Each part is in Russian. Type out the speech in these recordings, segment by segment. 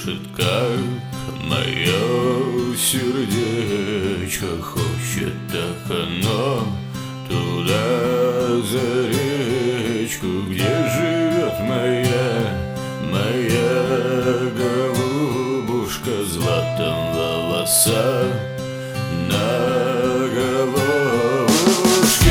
Кружит, как мое сердечко, хочет так оно туда за речку, где живет моя голубушка, златом волоса на головушке.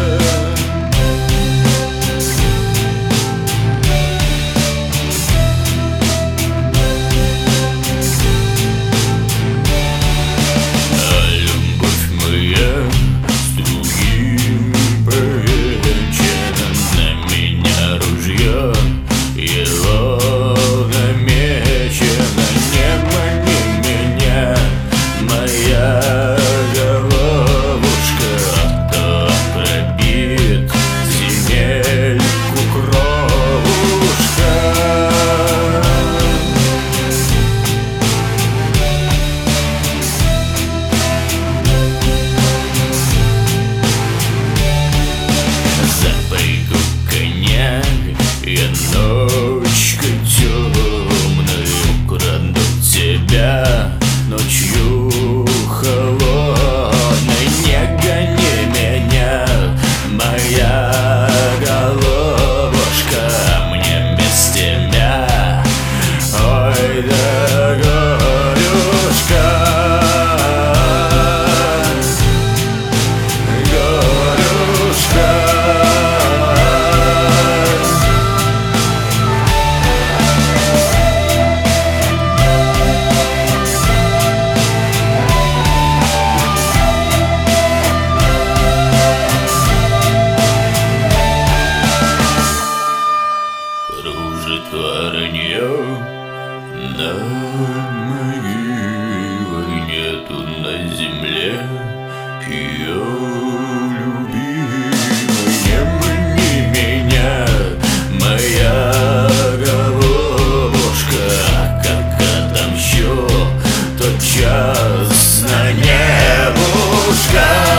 Я ночка темная украду тебя ночью холодной. Не гони меня, моя головушка, мне без тебя, ой, да горюшка. Кружит воронье над могилой, нету на земле ее любимой. Не мани меня, моя головушка, как отомщу тот час на небушка.